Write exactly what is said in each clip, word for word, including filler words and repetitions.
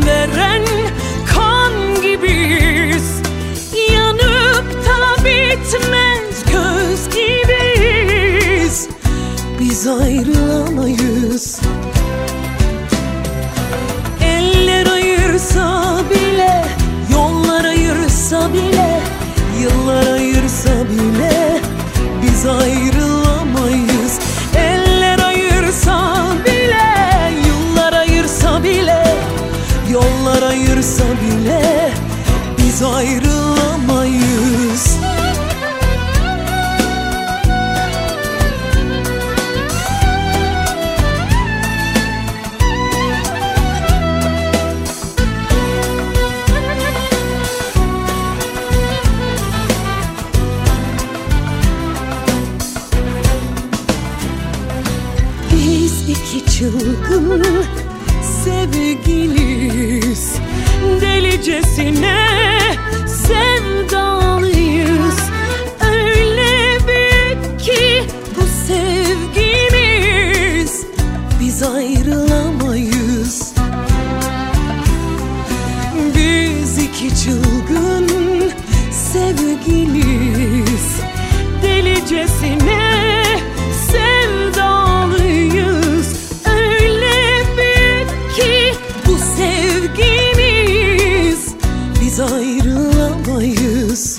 veren kan gibiyiz. Yanıp da bitmez köz gibiyiz. Biz ayrılamayız. Eller ayırsa bile, yollar ayırsa bile, yıllar ayırsa bile biz ayrılamayız. Eller ayırsa bile, yıllar ayırsa bile, yollar ayırsa bile biz ayrılamayız. Biz iki çılgın sevgiliyiz, delicesine sevdalıyız. Öyle büyük ki bu sevgimiz, biz ayrılamayız. Biz iki çılgın sevgiliyiz, delicesine sevdalıyız. Öyle büyük ki bu sevgimiz, biz ayrılamayız.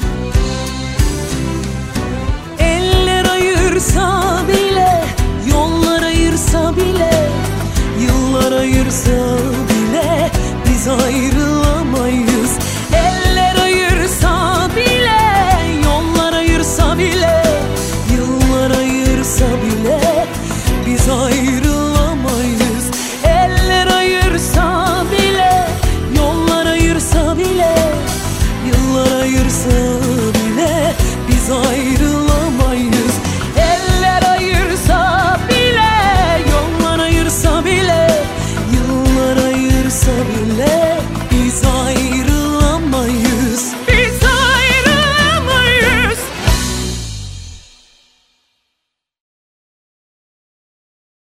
Eller ayırsa bile, yollar ayırsa bile, yıllar ayırsa bile biz ayrılamayız. Eller ayırsa bile, yollar ayırsa bile, yıllar ayırsa bile biz ayrılamayız. Eller ayırsa bile, yollar ayırsa bile, yıllar ayırsa bile biz ayrılamayız. Eller ayırsa bile, yollar ayırsa bile, yıllar ayırsa bile